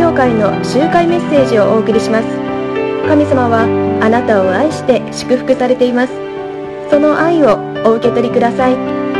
教会の集会メッセージをお送りします。神様はあなたを愛して祝福されています。その愛をお受け取りください。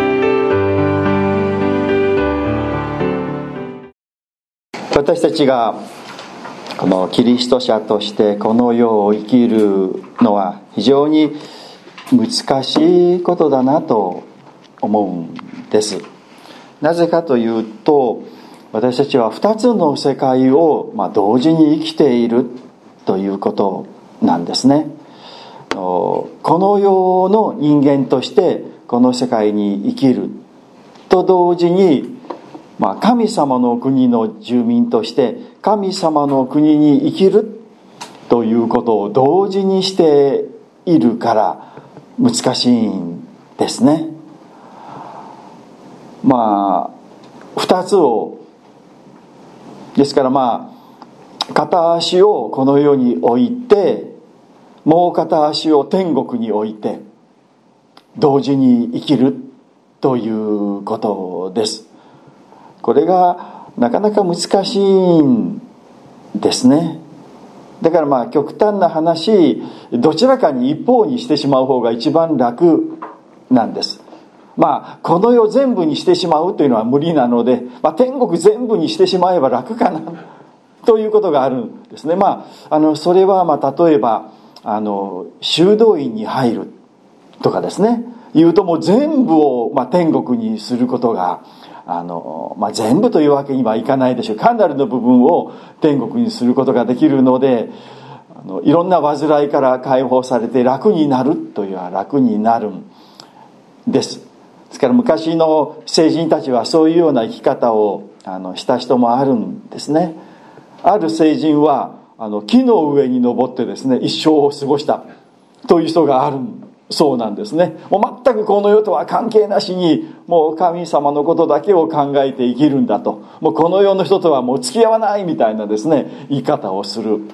私たちがこのキリスト者としてこの世を生きるのは非常に難しいことだなと思うんです。なぜかというと、私たちは2つの世界を同時に生きているということなんですね。この世の人間としてこの世界に生きると同時に、神様の国の住民として神様の国に生きるということを同時にしているから難しいんですね。2つをですから片足をこの世に置いてもう片足を天国に置いて同時に生きるということです。これがなかなか難しいんですね。だから極端な話、どちらかに一方にしてしまう方が一番楽なんです。この世全部にしてしまうというのは無理なので、天国全部にしてしまえば楽かなということがあるんですね。それは例えば修道院に入るとかですね、言うともう全部を天国にすることが全部というわけにはいかないでしょう。かなりの部分を天国にすることができるので、いろんな煩いから解放されて楽になるというのは楽になるんです。ですから昔の聖人たちはそういうような生き方をした人もあるんですね。ある聖人は木の上に登ってですね、一生を過ごしたという人があるそうなんですね。もう全くこの世とは関係なしに、もう神様のことだけを考えて生きるんだと、もうこの世の人とはもう付き合わないみたいなですね、言い方をする。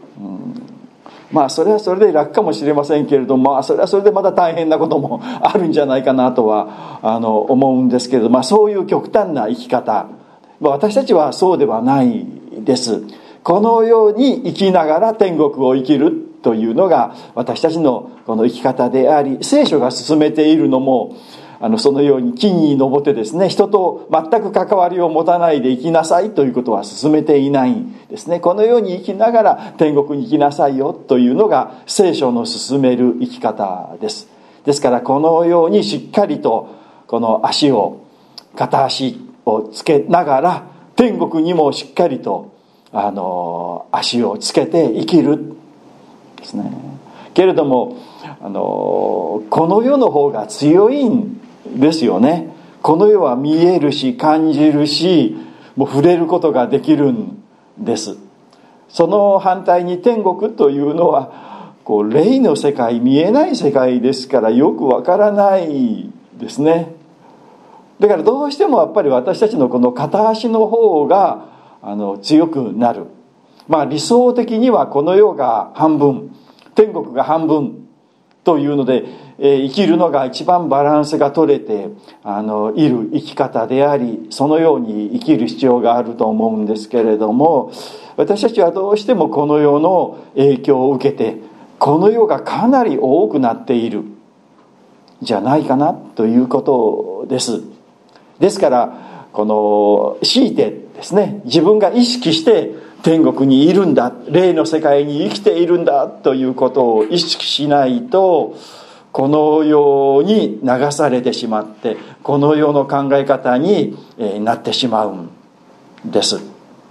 それはそれで楽かもしれませんけれども、それはそれでまた大変なこともあるんじゃないかなとは思うんですけれど、そういう極端な生き方、私たちはそうではないです。この世に生きながら天国を生きるというのが私たちのこの生き方であり、聖書が進めているのもそのように木に登ってですね、人と全く関わりを持たないで生きなさいということは進めていないんですね。このように生きながら天国に行きなさいよというのが聖書の進める生き方です。ですからこのようにしっかりとこの片足をつけながら天国にもしっかりと足をつけて生きるですね。けれどもこの世の方が強いんですよね。この世は見えるし感じるし、もう触れることができるんです。その反対に天国というのは霊の世界、見えない世界ですからよくわからないですね。だからどうしてもやっぱり私たちのこの片足の方が強くなる。理想的にはこの世が半分、天国が半分というので、生きるのが一番バランスが取れている生き方であり、そのように生きる必要があると思うんですけれども、私たちはどうしてもこの世の影響を受けて、この世がかなり多くなっているじゃないかなということです。ですから強いてですね、自分が意識して天国にいるんだ、霊の世界に生きているんだということを意識しないと、この世に流されてしまってこの世の考え方になってしまうんです。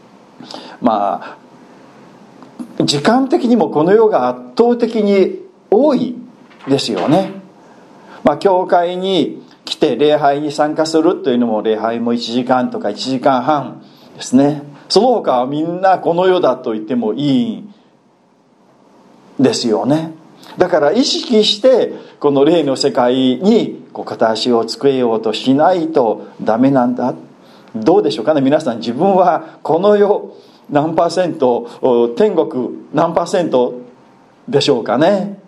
時間的にもこの世が圧倒的に多いですよね。教会に来て礼拝に参加するというのも、礼拝も1時間とか1時間半ですね。その他はみんなこの世だと言ってもいいんですよね。だから意識してこの霊の世界に片足をつけようとしないとダメなんだ。どうでしょうかね、皆さん。自分はこの世何パーセント、天国何パーセントでしょうかね。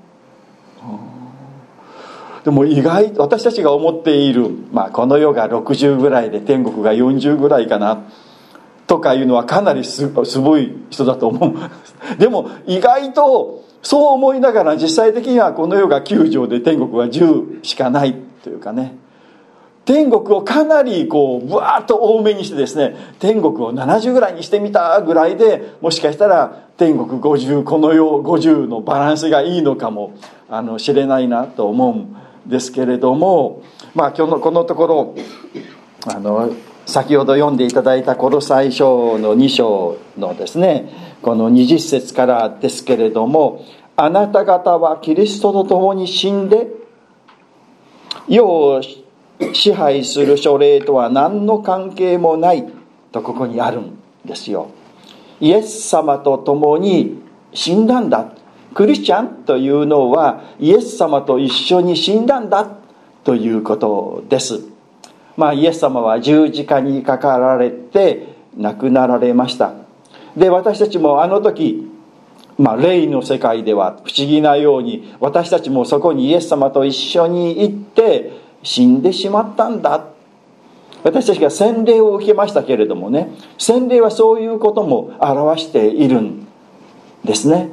でも意外、私たちが思っている、この世が60ぐらいで天国が40ぐらいかなとかいうのはかなりすごい人だと思う。でも意外とそう思いながら、実際的にはこの世が9畳で天国は10しかないというかね、天国をかなりこうブワーッと多めにしてですね、天国を70ぐらいにしてみたぐらいで、もしかしたら天国50、この世50のバランスがいいのかもしれないなと思うんですけれども、今日のこのところ先ほど読んでいただいたコロサイ書の2章のですね、この20節からですけれども、あなた方はキリストと共に死んで、世を支配する書類とは何の関係もないとここにあるんですよ。イエス様と共に死んだんだ。クリスチャンというのはイエス様と一緒に死んだんだということです。イエス様は十字架にかかられて亡くなられました。で、私たちもあの時、霊の世界では不思議なように、私たちもそこにイエス様と一緒に行って死んでしまったんだ。私たちが洗礼を受けましたけれどもね、洗礼はそういうことも表しているんですね。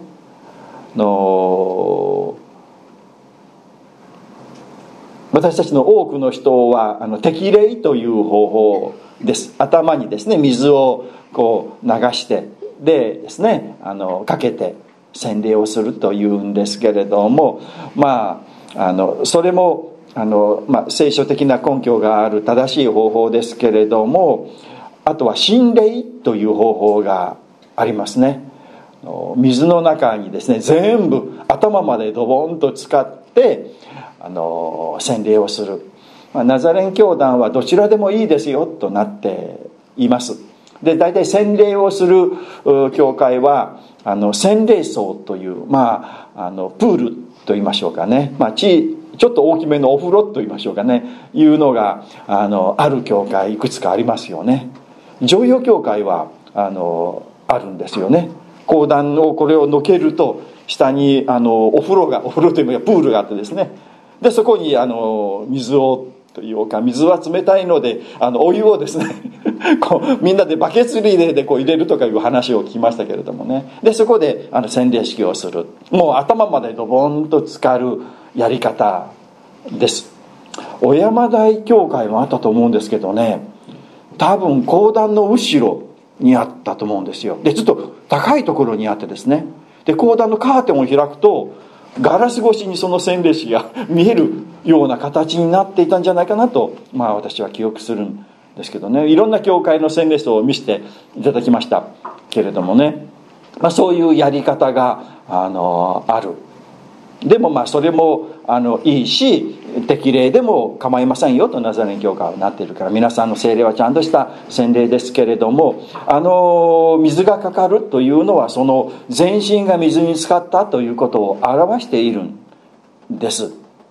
私たちの多くの人は適礼という方法です。頭にですね、水をこう流してでですね、かけて洗礼をするというんですけれども、それも聖書的な根拠がある正しい方法ですけれども、あとは浸礼という方法がありますね。水の中にですね、全部頭までドボンと使って洗礼をする。ナザレン教団はどちらでもいいですよとなっています。で、大体洗礼をする教会は洗礼槽という、プールと言いましょうかね、ちょっと大きめのお風呂と言いましょうかね、いうのがある教会いくつかありますよね。常陽教会はあるんですよね。講談をこれをのけると下にお風呂というかプールがあってですね、でそこに水をというか、水は冷たいのでお湯をですねこうみんなでバケツリレーでこう入れるとかいう話を聞きましたけれどもね。でそこで洗礼式をする、もう頭までドボンと浸かるやり方です。小山台教会もあったと思うんですけどね、多分講談の後ろにあったと思うんですよ。でちょっと高いところにあってですね、で講談のカーテンを開くとガラス越しにその洗礼式が見えるような形になっていたんじゃないかなと、私は記憶するんですけどね。いろんな教会の洗礼書を見せていただきましたけれどもね、そういうやり方がある。でもそれもいいし、適礼でも構いませんよとナザレン教会はなっているから、皆さんの洗礼はちゃんとした洗礼ですけれども、水がかかるというのはその全身が水に浸かったということを表しているんです。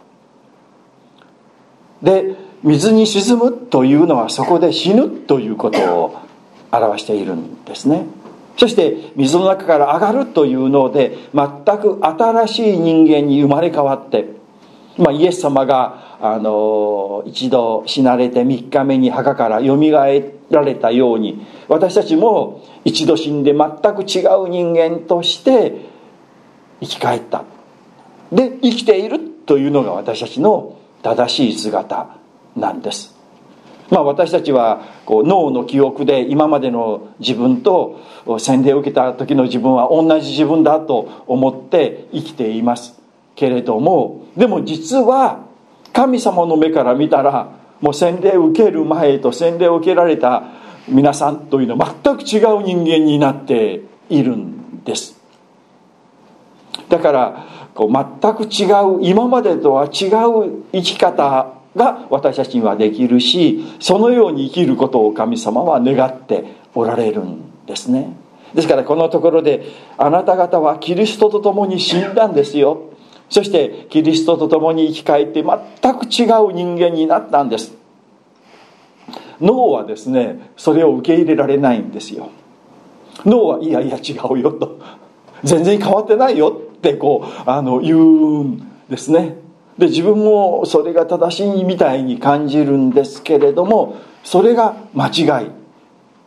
で、水に沈むというのはそこで死ぬということを表しているんですね。そして水の中から上がるというので、全く新しい人間に生まれ変わって、イエス様が一度死なれて3日目に墓からよみがえられたように、私たちも一度死んで全く違う人間として生き返った。で、生きているというのが私たちの正しい姿なんです。私たちは脳の記憶で今までの自分と洗礼を受けた時の自分は同じ自分だと思って生きていますけれども、でも実は神様の目から見たら、もう洗礼を受ける前と洗礼を受けられた皆さんというのは全く違う人間になっているんです。だから全く違う、今までとは違う生き方が私たちにはできるし、そのように生きることを神様は願っておられるんですね。ですからこのところで、あなた方はキリストと共に死んだんですよ、そしてキリストと共に生き返って全く違う人間になったんです。脳はですね、それを受け入れられないんですよ。脳はいやいや違うよと、全然変わってないよって言うんですね。で、自分もそれが正しいみたいに感じるんですけれども、それが間違い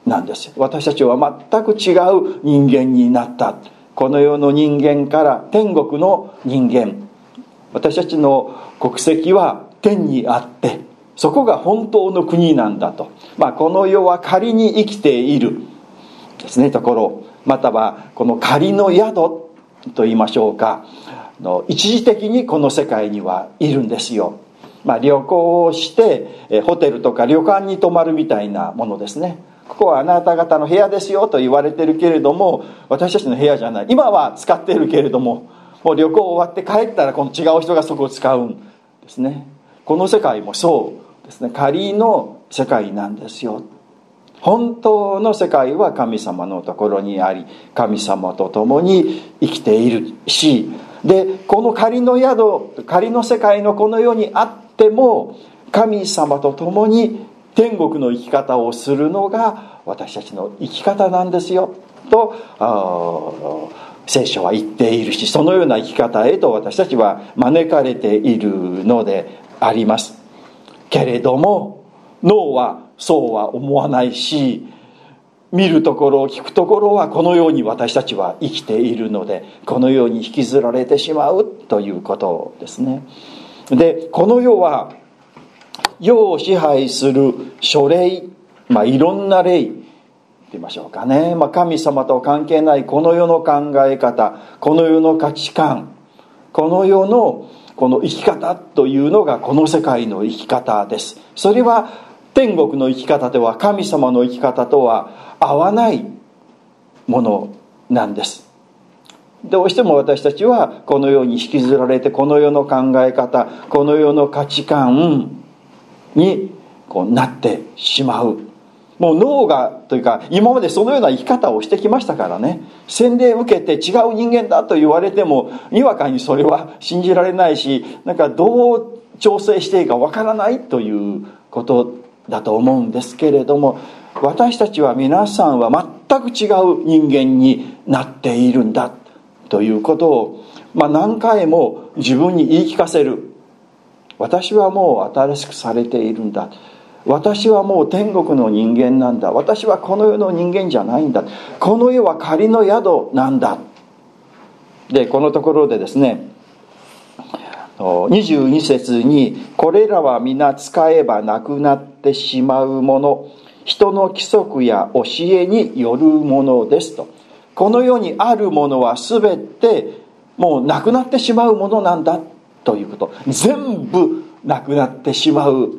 なんですよ。私たちは全く違う人間になった。この世の人間から天国の人間、私たちの国籍は天にあって、そこが本当の国なんだと、この世は仮に生きているですねところ、またはこの仮の宿と言いましょうか、一時的にこの世界にはいるんですよ。旅行をしてホテルとか旅館に泊まるみたいなものですね。ここはあなた方の部屋ですよと言われてるけれども、私たちの部屋じゃない。今は使っているけれども、もう旅行終わって帰ったらこの違う人がそこを使うんですね。この世界もそうですね。仮の世界なんですよ。本当の世界は神様のところにあり、神様と共に生きているし、でこの仮の宿、仮の世界のこの世にあっても、神様と共に天国の生き方をするのが私たちの生き方なんですよと聖書は言っているし、そのような生き方へと私たちは招かれているのであります。けれども脳はそうは思わないし、見るところ聞くところはこのように私たちは生きているので、このように引きずられてしまうということですね。でこの世は世を支配する諸霊、いろんな霊と言いましょうかね、神様と関係ないこの世の考え方、この世の価値観、この世のこの生き方というのがこの世界の生き方です。それは天国の生き方では、神様の生き方とは合わないものなんです。どうしても私たちはこのように引きずられて、この世の考え方、この世の価値観になってしまう。もう脳がというか、今までそのような生き方をしてきましたからね。洗礼を受けて違う人間だと言われても、にわかにそれは信じられないし、どう調整していいかわからないということだと思うんですけれども、私たちは皆さんは全く違う人間になっているんだということを、何回も自分に言い聞かせる。私はもう新しくされているんだ。私はもう天国の人間なんだ。私はこの世の人間じゃないんだ。この世は仮の宿なんだ。でこのところでですね、22節に、これらは皆使えばなくなってしまうもの、人の規則や教えによるものですと。この世にあるものは全てもうなくなってしまうものなんだということ。全部なくなってしまう。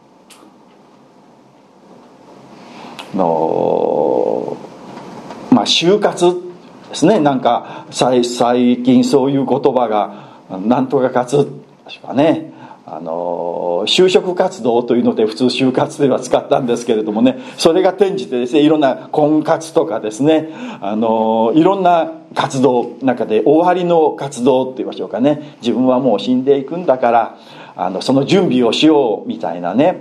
就活ですね。最近そういう言葉がなんとか活ですかね。就職活動というので普通就活では使ったんですけれどもね、それが転じてですね、いろんな婚活とかですね、いろんな活動中で終わりの活動と言いましょうかね、自分はもう死んでいくんだからその準備をしようみたいなね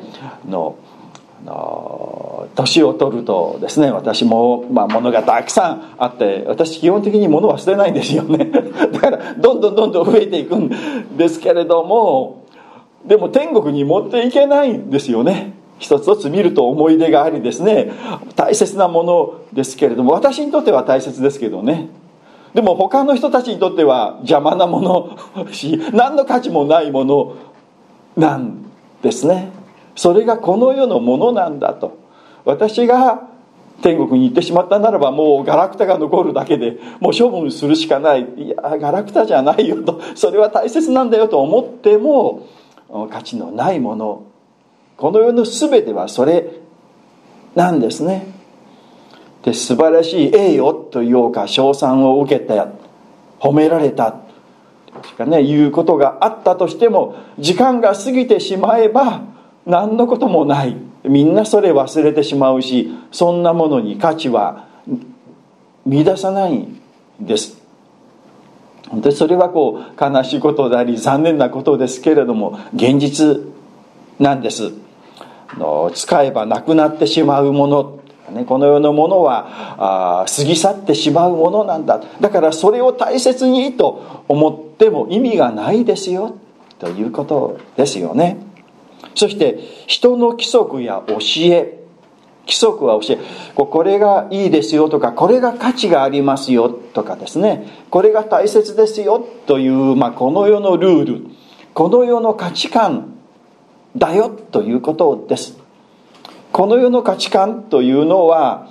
年を取るとですね、私も物がたくさんあって、私基本的に物は捨てないんですよねだからどんどん増えていくんですけれども、でも天国に持っていけないんですよね。一つ一つ見ると思い出がありですね、大切なものですけれども、私にとっては大切ですけどね、でも他の人たちにとっては邪魔なものし、何の価値もないものなんですね。それがこの世のものなんだと。私が天国に行ってしまったならば、もうガラクタが残るだけでもう処分するしかない。いやガラクタじゃないよと、それは大切なんだよと思っても価値のないもの、この世の全てはそれなんですね。で素晴らしい栄誉というか称賛を受けて褒められたとかいうことがあったとしても、時間が過ぎてしまえば何のこともない。みんなそれ忘れてしまうし、そんなものに価値は見出さないんです。本当にそれは悲しいことであり残念なことですけれども、現実なんです。使えばなくなってしまうもの、この世のものは過ぎ去ってしまうものなんだ。だからそれを大切にと思っても意味がないですよということですよね。そして人の規則や教え規則は教え、これがいいですよとか、これが価値がありますよとかですね、これが大切ですよという、この世のルール、この世の価値観だよということです。この世の価値観というのは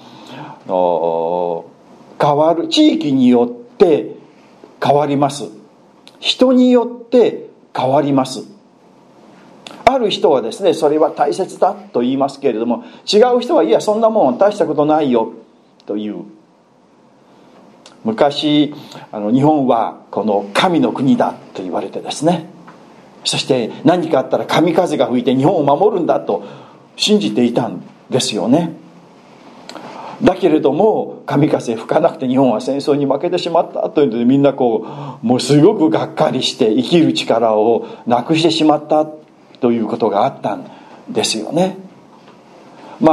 変わる、地域によって変わります。人によって変わります。ある人はですね、それは大切だと言いますけれども、違う人はいやそんなもん大したことないよという。昔日本はこの神の国だと言われてですね、そして何かあったら神風が吹いて日本を守るんだと信じていたんですよね。だけれども神風吹かなくて日本は戦争に負けてしまったというので、みんなもうすごくがっかりして生きる力をなくしてしまったということがあったんですよね。そ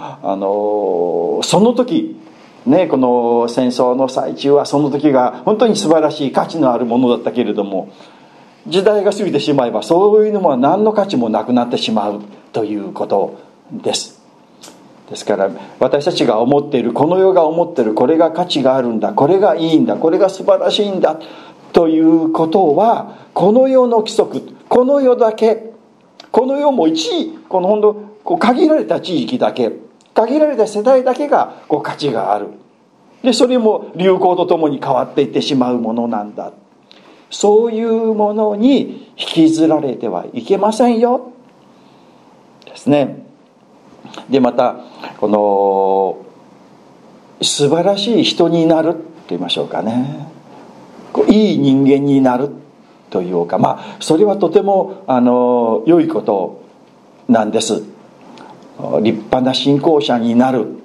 の時ね、この戦争の最中はその時が本当に素晴らしい価値のあるものだったけれども、時代が過ぎてしまえばそういうのは何の価値もなくなってしまうということです。ですから私たちが思っている、この世が思っているこれが価値があるんだ、これがいいんだ、これが素晴らしいんだということは、この世の規則、この世だけ、この世もこの本当限られた地域だけ、限られた世代だけが価値がある。でそれも流行とともに変わっていってしまうものなんだ。そういうものに引きずられてはいけませんよですね。でまたこの素晴らしい人になると言いましょうかね、いい人間になるというか、それはとても良いことなんです。立派な信仰者になる、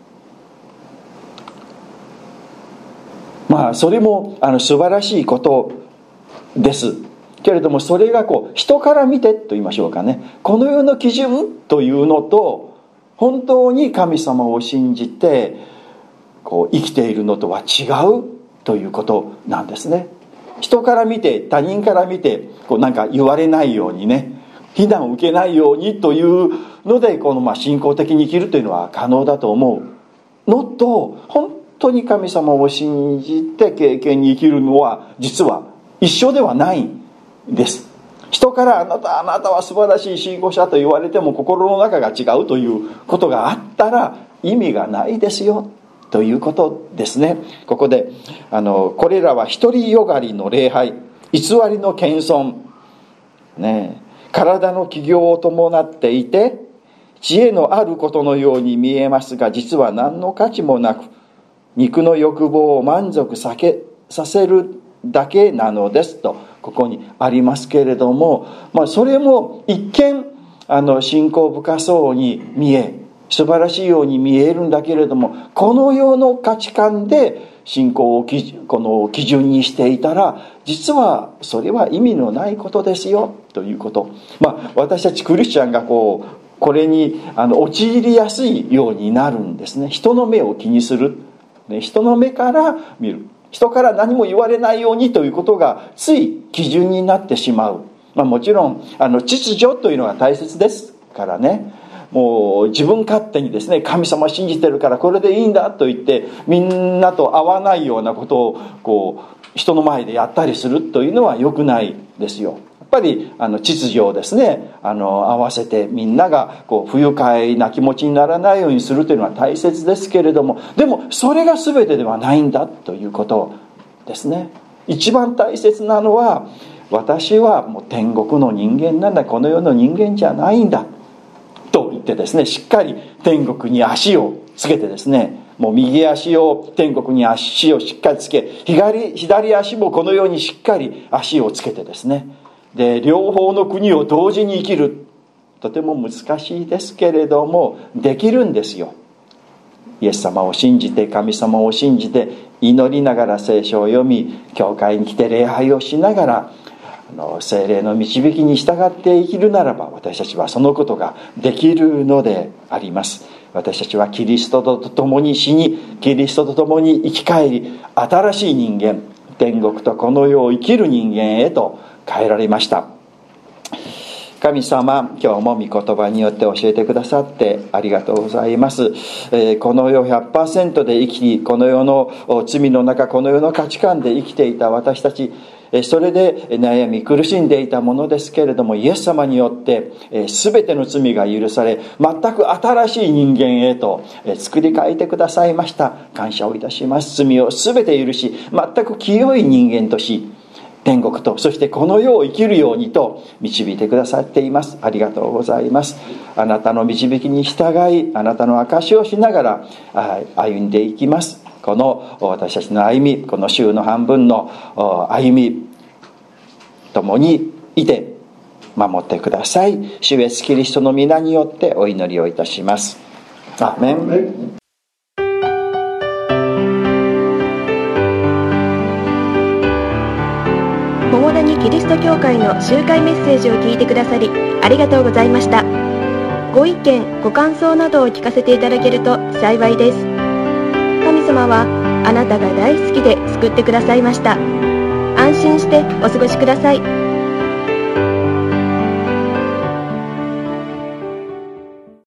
それも素晴らしいことですけれども、それが人から見てと言いましょうかね、この世の基準というのと本当に神様を信じて生きているのとは違うということなんですね。人から見て、他人から見てなんか言われないようにね、非難を受けないようにというので信仰的に生きるというのは可能だと思うのと、本当に神様を信じて経験に生きるのは実は一緒ではないんです。人からあなたは素晴らしい信仰者と言われても心の中が違うということがあったら意味がないですよということですね。ここでこれらは独りよがりの礼拝、偽りの謙遜ね、体の起業を伴っていて知恵のあることのように見えますが、実は何の価値もなく肉の欲望を満足させるだけなのですとここにありますけれども、それも一見信仰深そうに見え素晴らしいように見えるんだけれども、この世の価値観で信仰をこの基準にしていたら実はそれは意味のないことですよということ。私たちクリスチャンがこれに陥りやすいようになるんですね。人の目を気にする、人の目から見る、人から何も言われないようにということがつい基準になってしまう。もちろん秩序というのは大切ですからね、もう自分勝手にですね、神様信じてるからこれでいいんだと言ってみんなと合わないようなことを人の前でやったりするというのは良くないですよ。やっぱり秩序をですね合わせてみんなが不愉快な気持ちにならないようにするというのは大切ですけれども、でもそれが全てではないんだということですね。一番大切なのは、私はもう天国の人間なんだ、この世の人間じゃないんだと言ってですね、しっかり天国に足をつけてですね、もう右足を天国に足をしっかりつけ、左足もこのようにしっかり足をつけてですね、で両方の国を同時に生きる、とても難しいですけれどもできるんですよ。イエス様を信じて、神様を信じて祈りながら聖書を読み、教会に来て礼拝をしながら聖霊の導きに従って生きるならば、私たちはそのことができるのであります。私たちはキリストと共に死に、キリストと共に生き返り、新しい人間、天国とこの世を生きる人間へと変えられました。 神様、今日も御言葉によって教えてくださってありがとうございます。この世 100% で生き、この世の罪の中、この世の価値観で生きていた私たち、それで悩み苦しんでいたものですけれども、イエス様によって全ての罪が許され、全く新しい人間へと作り変えてくださいました。感謝をいたします。罪を全て許し、全く清い人間とし、天国と、そしてこの世を生きるようにと導いてくださっています。ありがとうございます。あなたの導きに従い、あなたの証しをしながら歩んでいきます。この私たちの歩み、この週の半分の歩み、共にいて守ってください。主イエスキリストの皆によってお祈りをいたします。アーメン。 桃谷キリスト教会の集会メッセージを聞いてくださりありがとうございました。ご意見ご感想などを聞かせていただけると幸いです。神様はあなたが大好きで救ってくださいました。安心してお過ごしください。